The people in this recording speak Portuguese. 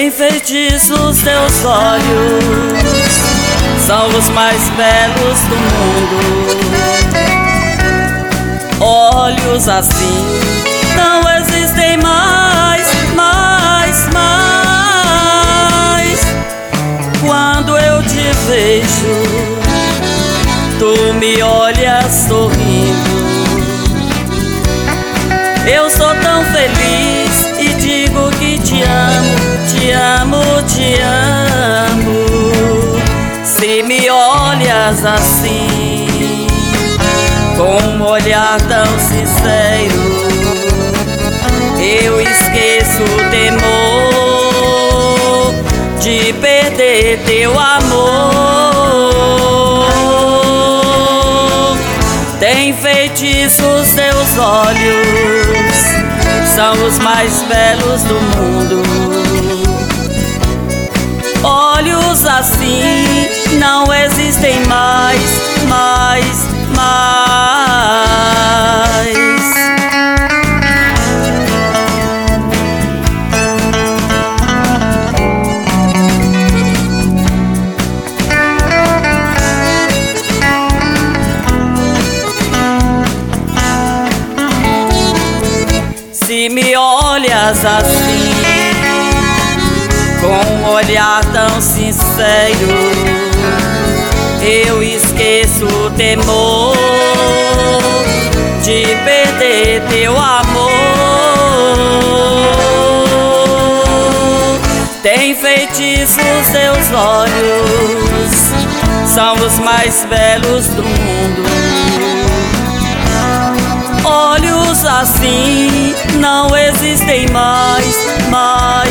Tem feitiços teus olhos, são os mais belos do mundo. Olhos assim não existem mais. Quando eu te vejo, tu me olhas sorrindo. Eu sou tão feliz e digo que te amo, te amo, te amo. Se me olhas assim, com um olhar tão sincero, eu esqueço o temor de perder teu amor. Tem feitiços teus olhos, são os mais belos do mundo. Olhos assim não existem mais. Se me olhas assim, com um olhar tão sincero, eu esqueço o temor de perder teu amor. Tem feitiços teus olhos, são os mais belos do mundo. Olhos assim não existem mais.